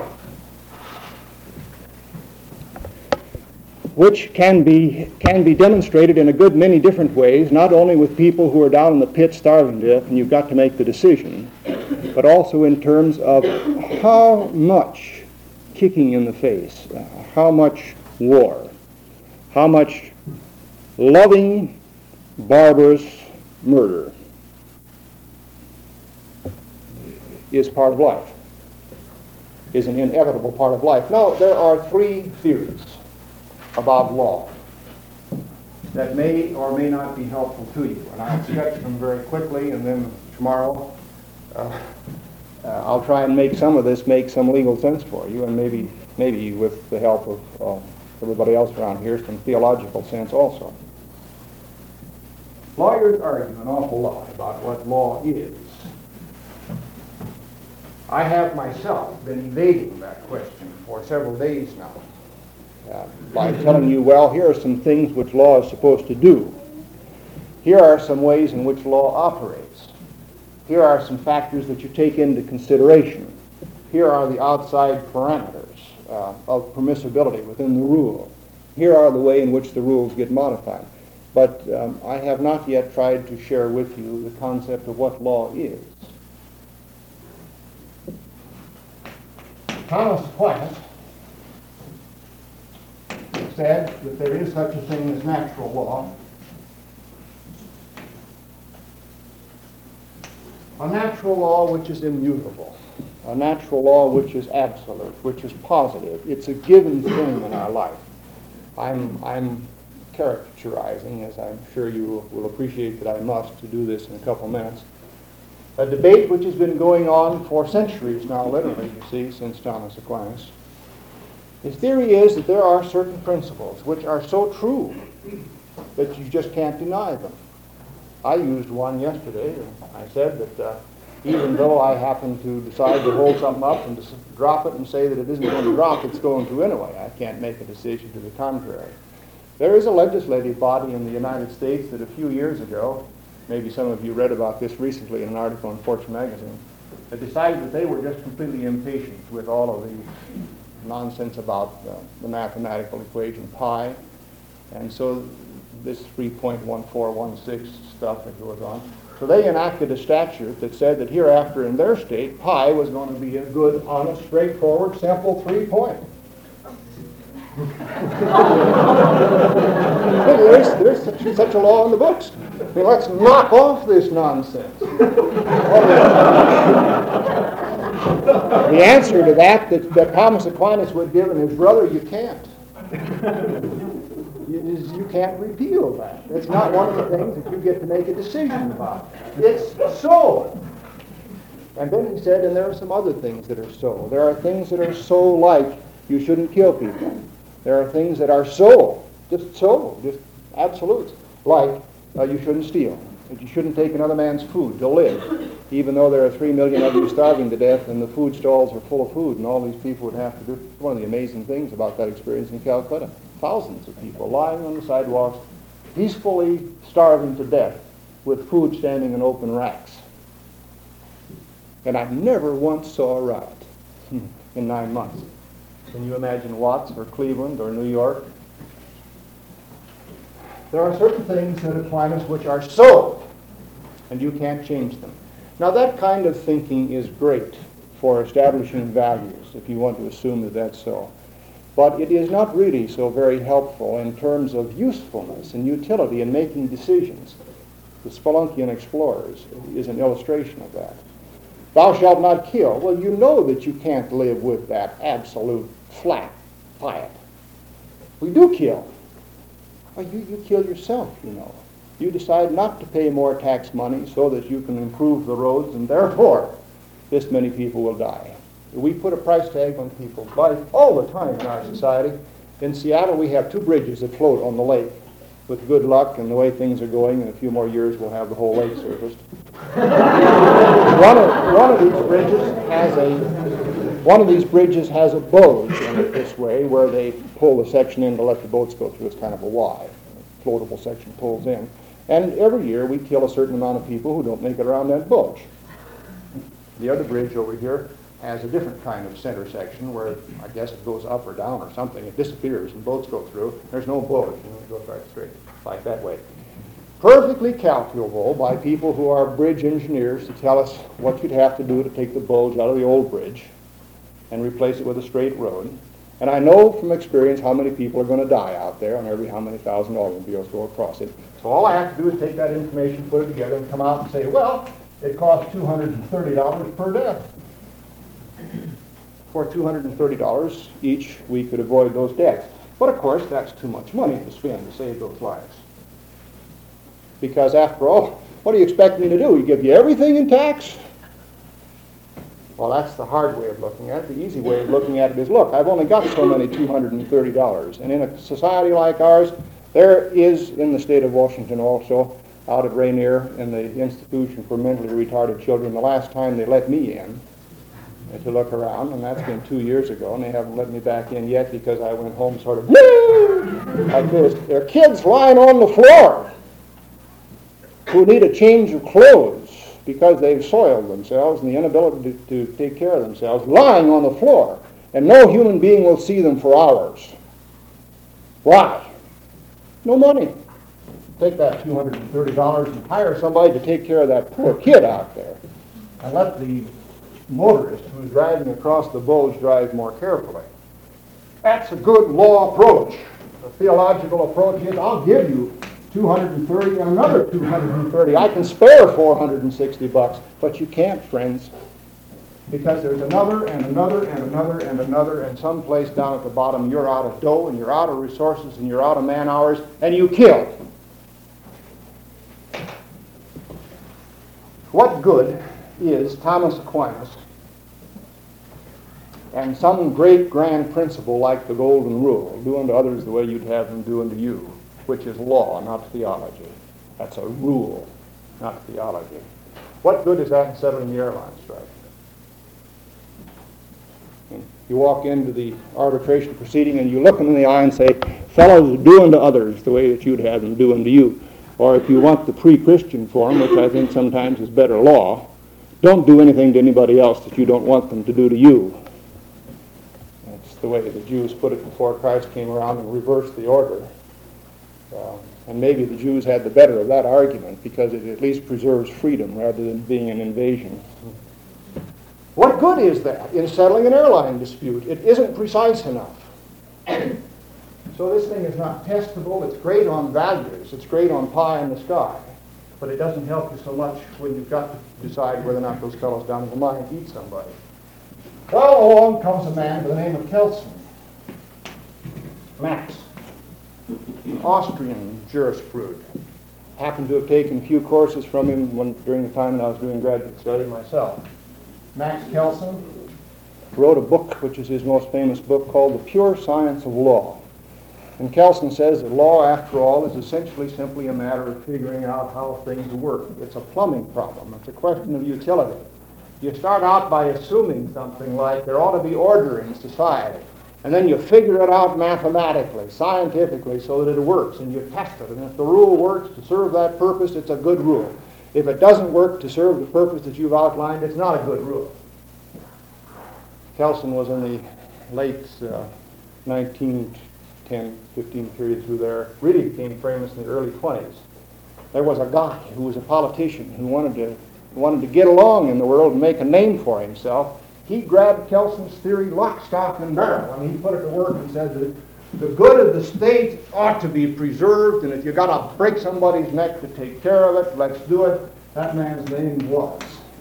which can be demonstrated in a good many different ways, not only with people who are down in the pit starving to death and you've got to make the decision, but also in terms of how much kicking in the face, how much war, how much loving, barbarous murder is part of life, is an inevitable part of life. Now, there are 3 theories about law that may or may not be helpful to you, and I'll sketch them very quickly, and then tomorrow I'll try and make some of this make some legal sense for you, and maybe with the help of everybody else around here, some theological sense also. Lawyers argue an awful lot about what law is. I have myself been evading that question for several days now by telling you, well, here are some things which law is supposed to do. Here are some ways in which law operates. Here are some factors that you take into consideration. Here are the outside parameters of permissibility within the rule. Here are the way in which the rules get modified. But I have not yet tried to share with you the concept of what law is. Thomas Aquinas said that there is such a thing as natural law. A natural law which is immutable. A natural law which is absolute, which is positive. It's a given thing in our life. I'm characterizing, as I'm sure you will appreciate that I must, to do this in a couple minutes, a debate which has been going on for centuries now, literally, you see, since Thomas Aquinas. His theory is that there are certain principles which are so true that you just can't deny them. I used one yesterday, and I said that even though I happen to decide to hold something up and to drop it and say that it isn't going to drop, it's going to anyway. I can't make a decision to the contrary. There is a legislative body in the United States that a few years ago, maybe some of you read about this recently in an article in Fortune magazine, that decided that they were just completely impatient with all of the nonsense about the mathematical equation pi. And so this 3.1416 stuff that goes on. So they enacted a statute that said that hereafter in their state, pi was going to be a good, honest, straightforward, simple 3 point. There's such a law in the books. I mean, let's knock off this nonsense. The answer to that Thomas Aquinas would give and his brother, you can't. You can't repeal that. It's not one of the things that you get to make a decision about. It's so. And then he said, and there are some other things that are so. There are things that are so like you shouldn't kill people. There are things that are so, just absolutes, like you shouldn't steal, that you shouldn't take another man's food to live, even though there are 3 million of you starving to death and the food stalls are full of food and all these people would have to do. One of the amazing things about that experience in Calcutta. Thousands of people lying on the sidewalks, peacefully starving to death with food standing in open racks. And I never once saw a riot in 9 months. Can you imagine Watts or Cleveland or New York? There are certain things that Aquinas which are so, and you can't change them. Now that kind of thinking is great for establishing values, if you want to assume that that's so. But it is not really so very helpful in terms of usefulness and utility in making decisions. The Spelunkian Explorers is an illustration of that. Thou shalt not kill. Well, you know that you can't live with that absolute flat diet. We do kill. Well, you kill yourself, you know. You decide not to pay more tax money so that you can improve the roads, and therefore this many people will die. We put a price tag on people's life all the time in our society. In Seattle, we have 2 bridges that float on the lake. With good luck and the way things are going, in a few more years we'll have the whole lake surfaced. One of these bridges has a bulge in it this way, where they pull the section in to let the boats go through. It's kind of a Y. The floatable section pulls in. And every year we kill a certain amount of people who don't make it around that bulge. The other bridge over here has a different kind of center section where I guess it goes up or down or something. It disappears and boats go through. There's no bulge. It goes right straight, like that way. Perfectly calculable by people who are bridge engineers to tell us what you'd have to do to take the bulge out of the old bridge and replace it with a straight road. And I know from experience how many people are going to die out there and how many thousand automobiles go across it. So all I have to do is take that information, put it together, and come out and say, well, it costs $230 per death. For $230 each, we could avoid those deaths. But of course, that's too much money to spend to save those lives. Because after all, what do you expect me to do? You give you everything in tax? Well, that's the hard way of looking at it. The easy way of looking at it is, look, I've only got so many $230. And in a society like ours, there is, in the state of Washington also, out at Rainier, in the Institution for Mentally Retarded Children, the last time they let me in to look around, and that's been 2 years ago, and they haven't let me back in yet because I went home sort of like this. There are kids lying on the floor who need a change of clothes because they've soiled themselves and the inability to take care of themselves, lying on the floor, and no human being will see them for hours. Why? No money. Take that $230 and hire somebody to take care of that poor kid out there, and let the motorist who's driving across the bulge drive more carefully. That's a good law approach. The theological approach is, I'll give you $230 and another $230. I can spare $460, but you can't, friends, because there's another and another and another and another, and someplace down at the bottom you're out of dough and you're out of resources and you're out of man hours and you kill. What good is Thomas Aquinas and some great grand principle like the Golden Rule, do unto others the way you'd have them do unto you, which is law, not theology. That's a rule, not theology. What good is that in settling the airline strike? You walk into the arbitration proceeding and you look them in the eye and say, fellows, do unto others the way that you'd have them do unto you. Or if you want the pre-Christian form, which I think sometimes is better law, don't do anything to anybody else that you don't want them to do to you. That's the way the Jews put it before Christ came around and reversed the order. And maybe the Jews had the better of that argument because it at least preserves freedom rather than being an invasion. What good is that in settling an airline dispute? It isn't precise enough. So this thing is not testable. It's great on values. It's great on pie in the sky. But it doesn't help you so much when you've got to decide whether or not those fellows down in the mine eat somebody. Well, along comes a man by the name of Kelsen. Max. Austrian jurisprudent. Happened to have taken a few courses from him during the time that I was doing graduate study myself. Max Kelsen wrote a book, which is his most famous book, called The Pure Science of Law. And Kelsen says that law, after all, is essentially simply a matter of figuring out how things work. It's a plumbing problem. It's a question of utility. You start out by assuming something like there ought to be order in society. And then you figure it out mathematically, scientifically, so that it works. And you test it. And if the rule works to serve that purpose, it's a good rule. If it doesn't work to serve the purpose that you've outlined, it's not a good rule. Kelsen was in the late 1910, 15 period through there, really became famous in the early 20s. There was a guy who was a politician who wanted to get along in the world and make a name for himself. He grabbed Kelsen's theory lock, stock, and barrel, and he put it to work and said that the good of the state ought to be preserved, and if you've got to break somebody's neck to take care of it, let's do it. That man's name was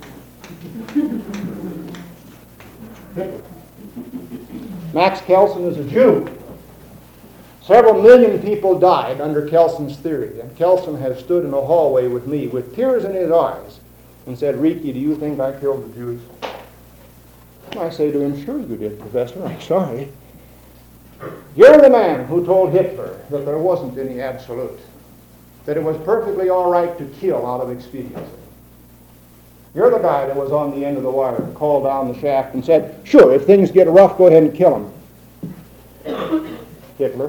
Hitler. Max Kelsen is a Jew. Several million people died under Kelsen's theory, and Kelsen has stood in a hallway with me with tears in his eyes and said, Riki, do you think I killed the Jews? I say to him, sure you did, Professor, I'm sorry. You're the man who told Hitler that there wasn't any absolute, that it was perfectly all right to kill out of expediency. You're the guy that was on the end of the wire and called down the shaft and said, sure, if things get rough, go ahead and kill him. Hitler.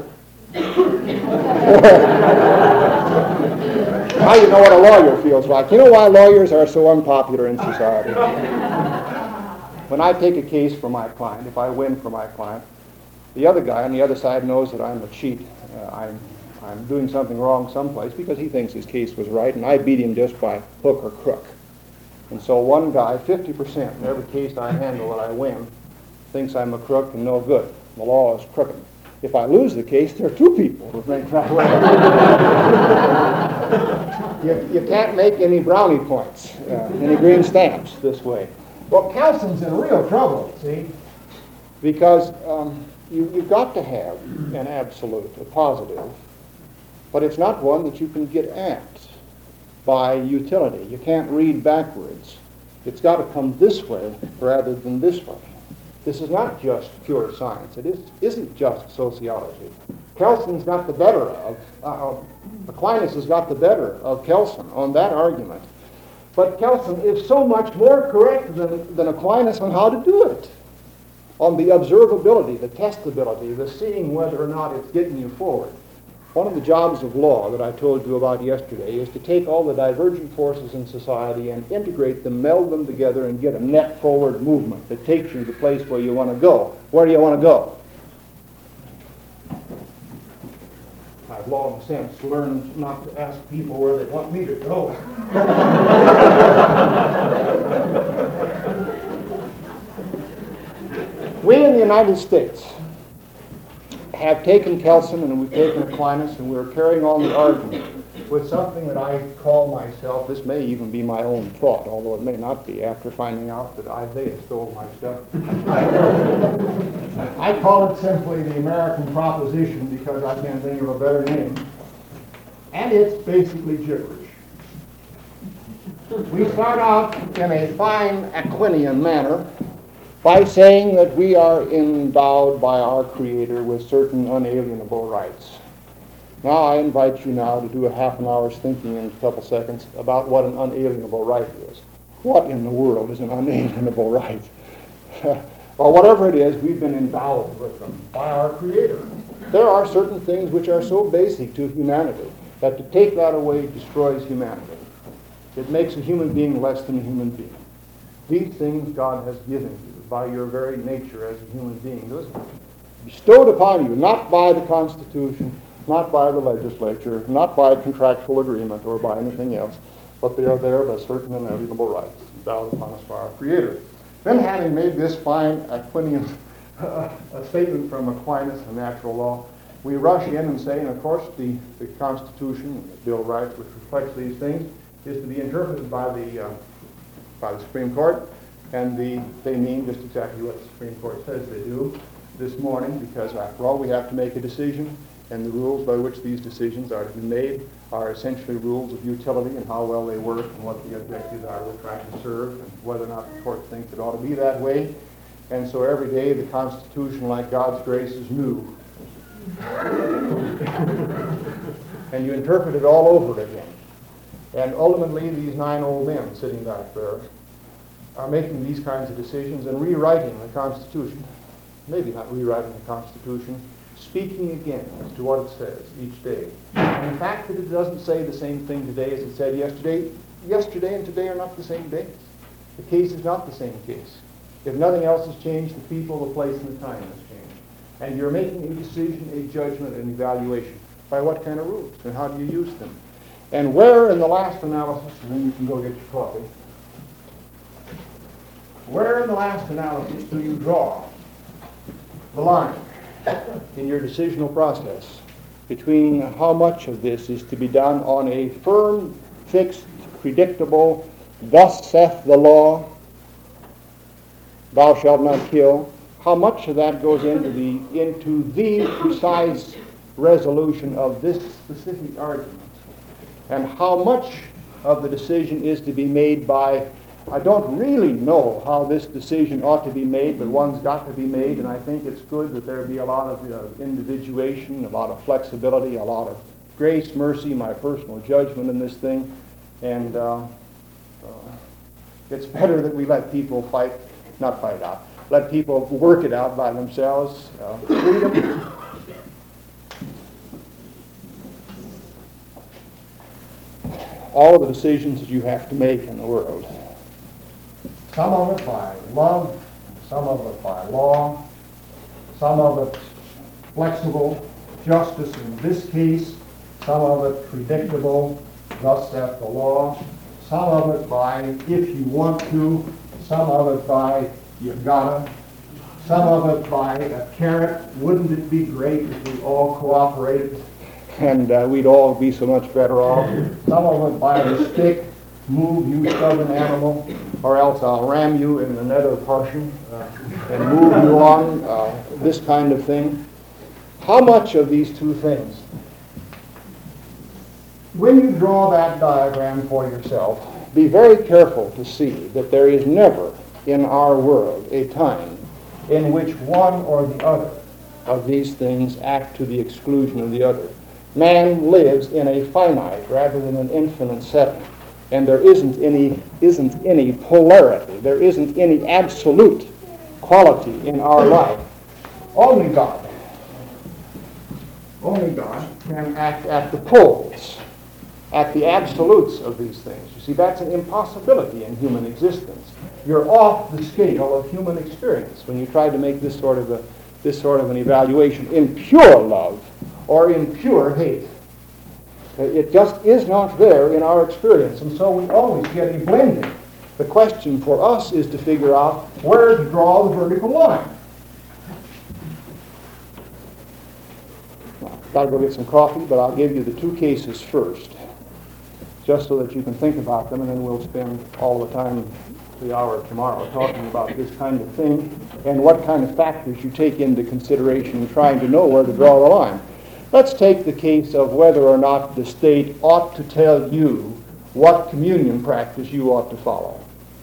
Now you know what a lawyer feels like. You know why lawyers are so unpopular in society? When I take a case for my client, if I win for my client, the other guy on the other side knows that I'm a cheat. I'm doing something wrong someplace because he thinks his case was right, and I beat him just by hook or crook. And so one guy, 50% in every case I handle that I win, thinks I'm a crook and no good. The law is crooked. If I lose the case, there are two people who think that way. You can't make any brownie points, any green stamps this way. Well, Kelsen's in real trouble, see, because you've got to have an absolute, a positive, but it's not one that you can get at by utility. You can't read backwards. It's got to come this way rather than this way. This is not just pure science. It isn't just sociology. Kelsen's got the better of, Aquinas has got the better of Kelsen on that argument. But Kelsen is so much more correct than Aquinas on how to do it. On the observability, the testability, the seeing whether or not it's getting you forward. One of the jobs of law that I told you about yesterday is to take all the divergent forces in society and integrate them, meld them together, and get a net forward movement that takes you to the place where you want to go. Where do you want to go? I've long since learned not to ask people where they want me to go. We in the United States have taken Kelsen and we've taken Aquinas, and we're carrying on the argument with something that I call myself, this may even be my own thought, although it may not be after finding out that Isaiah stole my stuff. I call it simply the American proposition because I can't think of a better name. And it's basically gibberish. We start out in a fine Aquinian manner by saying that we are endowed by our Creator with certain unalienable rights. Now I invite you now to do a half an hour's thinking in a couple seconds about what an unalienable right is. What in the world is an unalienable right? Well, whatever it is, we've been endowed with them by our Creator. There are certain things which are so basic to humanity that to take that away destroys humanity. It makes a human being less than a human being. These things God has given you by your very nature as a human being. Those are bestowed upon you, not by the Constitution, not by the legislature, not by contractual agreement or by anything else, but they are there by certain inalienable rights endowed upon us by our Creator. Then, having made this fine Aquinian a statement from Aquinas and natural law, we rush in and say, and of course the Constitution, the Bill of Rights, which reflects these things, is to be interpreted by the Supreme Court, and they mean just exactly what the Supreme Court says they do this morning, because after all we have to make a decision, and the rules by which these decisions are to be made are essentially rules of utility and how well they work and what the objectives are we're trying to serve and whether or not the court thinks it ought to be that way. And so every day the Constitution, like God's grace, is new. And you interpret it all over again. And ultimately these 9 old men sitting back there are making these kinds of decisions and rewriting the Constitution. Maybe not rewriting the Constitution, speaking again as to what it says each day. And the fact that it doesn't say the same thing today as it said yesterday and today are not the same days. The case is not the same case. If nothing else has changed, the people, the place, and the time has changed. And you're making a decision, a judgment, an evaluation. By what kind of rules and how do you use them? And where in the last analysis, and then you can go get your coffee, where in the last analysis do you draw the line in your decisional process between how much of this is to be done on a firm, fixed, predictable, thus saith the law, thou shalt not kill, how much of that goes into the precise resolution of this specific argument, and how much of the decision is to be made by, I don't really know how this decision ought to be made, but one's got to be made, and I think it's good that there be a lot of individuation, a lot of flexibility, a lot of grace, mercy, my personal judgment in this thing, and it's better that we let people let people work it out by themselves. Freedom. All of the decisions that you have to make in the world, some of it by love, some of it by law, some of it flexible, justice in this case, some of it predictable, thus saith the law, some of it by if you want to, some of it by you gotta, some of it by a carrot, wouldn't it be great if we all cooperated and we'd all be so much better off, some of it by the stick, move you stubborn animal, or else I'll ram you in the nether portion and move you on, this kind of thing. How much of these two things? When you draw that diagram for yourself, be very careful to see that there is never in our world a time in which one or the other of these things act to the exclusion of the other. Man lives in a finite rather than an infinite setting. And there isn't any polarity. There isn't any absolute quality in our life. Only God. Only God can act at the poles, at the absolutes of these things. You see, that's an impossibility in human existence. You're off the scale of human experience when you try to make this sort of an evaluation in pure love or in pure hate. It just is not there in our experience, and so we always get a blending. The question for us is to figure out where to draw the vertical line. I've got to go get some coffee, but I'll give you the two cases first, just so that you can think about them, and then we'll spend all the time, the hour tomorrow, talking about this kind of thing and what kind of factors you take into consideration in trying to know where to draw the line. Let's take the case of whether or not the state ought to tell you what communion practice you ought to follow.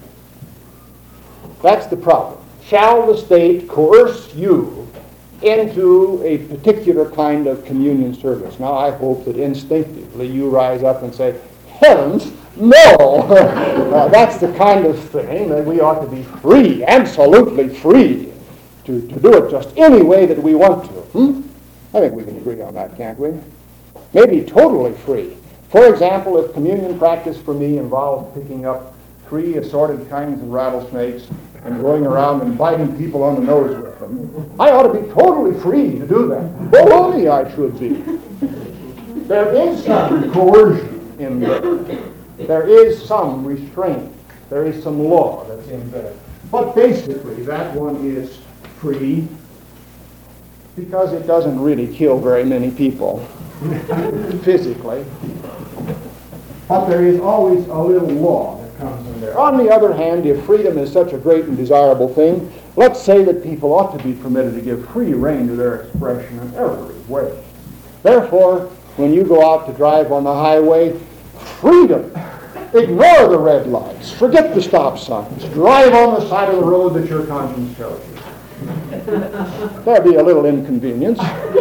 That's the problem. Shall the state coerce you into a particular kind of communion service? Now, I hope that instinctively you rise up and say, heavens, no! That's the kind of thing that we ought to be free, absolutely free, to do it just any way that we want to. I think we can agree on that, can't we? Maybe totally free. For example, if communion practice for me involves picking up 3 assorted kinds of rattlesnakes and going around and biting people on the nose with them, I ought to be totally free to do that. Baloney, I should be. There is some coercion in there. There is some restraint. There is some law that's in there. But basically, that one is free because it doesn't really kill very many people physically. But there is always a little law that comes in there. On the other hand, if freedom is such a great and desirable thing, let's say that people ought to be permitted to give free rein to their expression in every way. Therefore, when you go out to drive on the highway, freedom. Ignore the red lights. Forget the stop signs. Drive on the side of the road that your conscience tells you. There'll be a little inconvenience.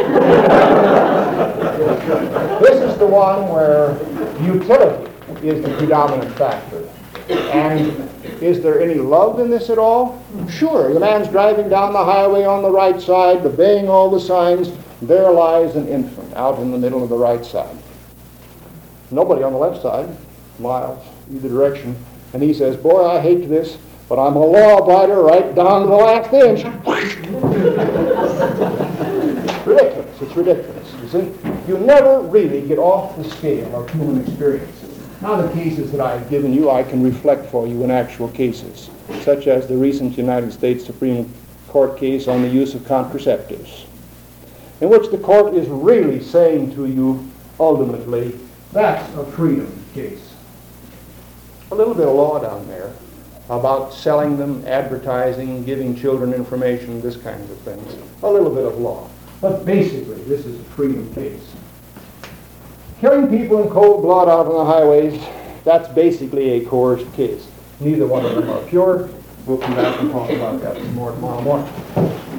This is the one where utility is the predominant factor. And is there any love in this at all? Sure, the man's driving down the highway on the right side, obeying all the signs. There lies an infant out in the middle of the right side. Nobody on the left side, miles either direction. And he says, boy, I hate this, but I'm a law-abider right down to the last inch. Ridiculous. It's ridiculous, you see. You never really get off the scale of human experience. Now, the cases that I've given you, I can reflect for you in actual cases, such as the recent United States Supreme Court case on the use of contraceptives, in which the court is really saying to you, ultimately, that's a freedom case. A little bit of law down there about selling them, advertising, giving children information, this kind of things. A little bit of law. But basically, this is a freedom case. Killing people in cold blood out on the highways, that's basically a coerced case. Neither one of them are pure. We'll come back and talk about that some more tomorrow morning.